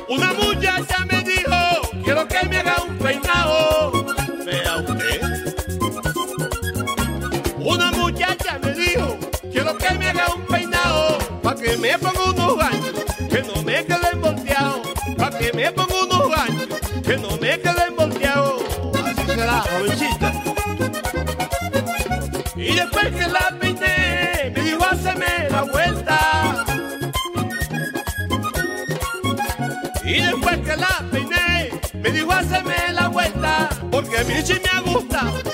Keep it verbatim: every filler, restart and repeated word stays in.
Una muchacha me dijo, quiero que me haga un peinado. Vea usted. Una muchacha me dijo, quiero que me haga un peinado, pa' que me ponga unos ganchos, que no me queden volteados, pa' que me ponga unos ganchos, que no me queden volteados. Así será, jovencita. Y después que la peiné, me dijo, háceme la vuelta. Y después que la peiné, me dijo, háceme la vuelta, porque a mí sí me ha gustado